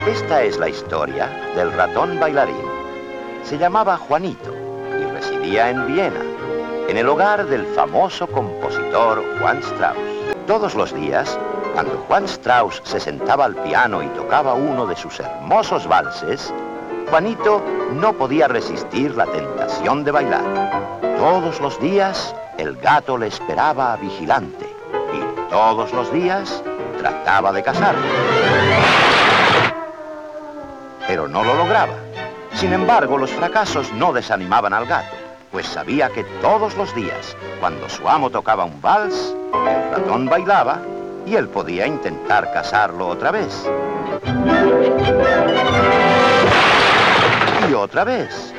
Esta es la historia del ratón bailarín. Se llamaba Juanito y residía en Viena, en el hogar del famoso compositor Juan Strauss. Todos los días, cuando Juan Strauss se sentaba al piano y tocaba uno de sus hermosos valses, Juanito no podía resistir la tentación de bailar. Todos los días, el gato le esperaba vigilante y todos los días trataba de casarlo. Pero no lo lograba. Sin embargo, los fracasos no desanimaban al gato, pues sabía que todos los días, cuando su amo tocaba un vals, el ratón bailaba y él podía intentar casarlo otra vez. Y otra vez.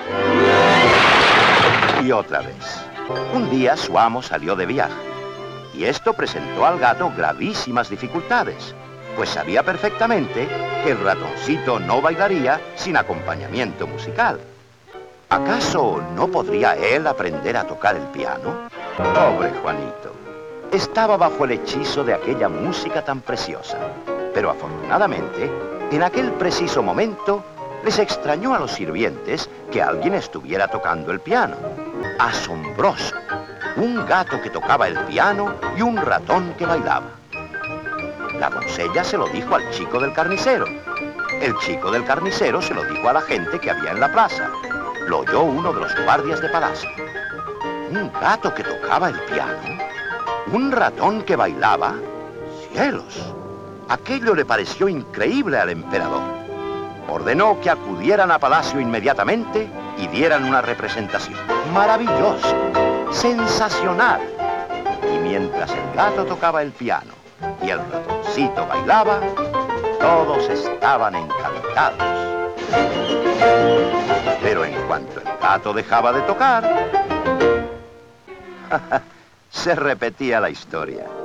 Y otra vez. Un día su amo salió de viaje, y esto presentó al gato gravísimas dificultades, pues sabía perfectamente que el ratoncito no bailaría sin acompañamiento musical. ¿Acaso no podría él aprender a tocar el piano? Pobre Juanito. Estaba bajo el hechizo de aquella música tan preciosa. Pero afortunadamente, en aquel preciso momento, les extrañó a los sirvientes que alguien estuviera tocando el piano. ¡Asombroso! Un gato que tocaba el piano y un ratón que bailaba. La doncella se lo dijo al chico del carnicero. El chico del carnicero se lo dijo a la gente que había en la plaza. Lo oyó uno de los guardias de palacio. ¿Un gato que tocaba el piano? ¿Un ratón que bailaba? ¡Cielos! Aquello le pareció increíble al emperador. Ordenó que acudieran a palacio inmediatamente y dieran una representación. ¡Maravilloso! ¡Sensacional! Y mientras el gato tocaba el piano y el ratoncito bailaba, todos estaban encantados. Pero en cuanto el gato dejaba de tocar, se repetía la historia.